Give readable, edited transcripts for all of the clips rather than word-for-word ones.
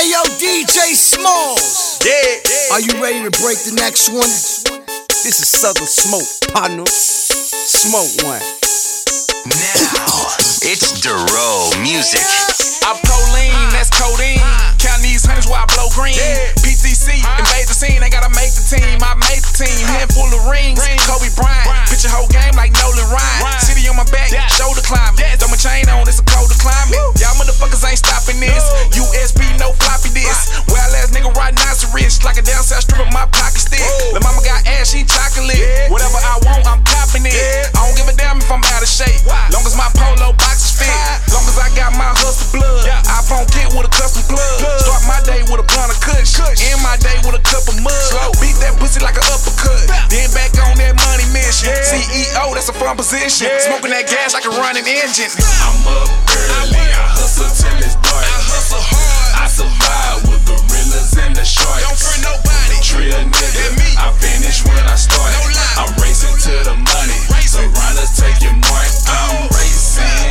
Yo, DJ Smalls. Yeah. Are you ready to break the next one? This is Southern Smoke, partner. Smoke one. Now, it's Duro Music. I pull lean, that's codeine. Count these hundreds while I blow green. PTC, invade the scene, ain't gotta make the team. I made the team, handful of rings. Kobe Bryant, pitch a whole game like Nolan Ryan. City on my back, shoulder climbing. Throw my chain on, it's a colder climate. Y'all motherfuckers ain't stopping this. USB, no floppy disk. Wild ass nigga rhinoceros, like a down south strip of my pocket stick. The mama got ass, she chocolate. Whatever I want, I'm copping it. I don't give a damn if I'm out of shape. Long as my polo boxes fit. Long as I got my hustle blood. iPhone kit with a custom plug. Start my day with a blunt of kush. End my day with a cup of mud. Beat that pussy like an uppercut. Then back on that money mission. CEO, that's a fun position. Smoking that gas like a running engine. I'm up early, I hustle till it's dark. I hustle hard. I survive with gorillas and the sharks. Don't fear nobody. Trill nigga, I finish when I start. No lie. I'm racing to the money. So runners take your mark. I'm racing.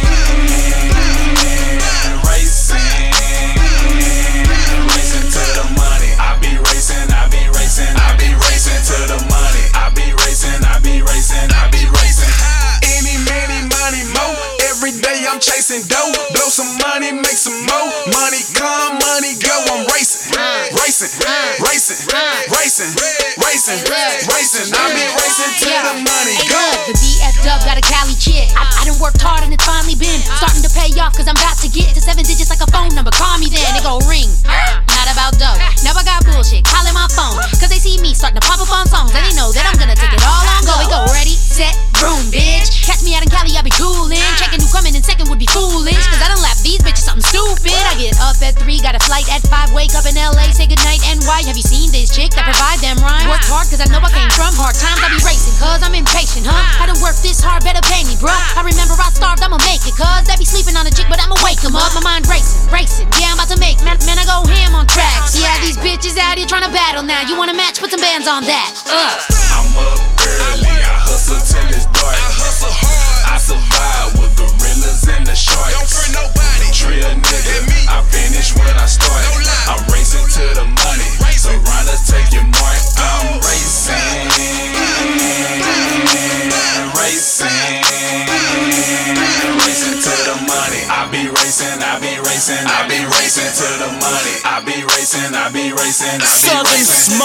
Racing to the money. I be racing, I be racing, I be racing to the money. I be racing, I be racing, I be racing. Any, many, money, mo. Every day I'm chasing dough. Blow some money, make some more. Money come, money go. I'm racing, racing, racing, racing, racing, racing. I be racing to the money go. The DF Dub got a Cali chick. I done worked hard and it's finally been starting to pay off, cause I'm about to get to 7 digits like a phone number. Call me then, it gon' ring. Not about dough. Now I got bullshit calling my phone, cause they see me starting to pop up on songs and they know that I'm gonna take it all on go. We go ready, set, boom, bitch. Catch me out in Cali, I be coolin'. Checking who coming in second would be foolish, cause I done lap these bitches something stupid. I get up at 3, got a flight at 5, wake up in LA, say goodnight NY. Have you seen this chick that provide them rhymes? Work hard cause I know I came from hard times. I be racing cause I'm impatient, huh? I done worked this hard, better pay me, bruh. I remember I starved, I'ma make it, cause they be sleeping on a chick, but I'ma wake them up. My mind racing, racing, yeah, I'm about to make, man, I go ham on tracks. Yeah, these bitches out here trying to battle now. You wanna match, put some bands on that. I'm up early, I hustle till it's dark. I hustle hard. I survive with gorillas and the sharks. Don't fear nobody. Trill nigga, I finish when I start. No lie. I'm racing to the money. So runners take your mark. I'm racing. Racing. Racing to the money. I be racing, I be racing, I be racing to the money. I be racing, I be racing, I be Southern racing. Smoke.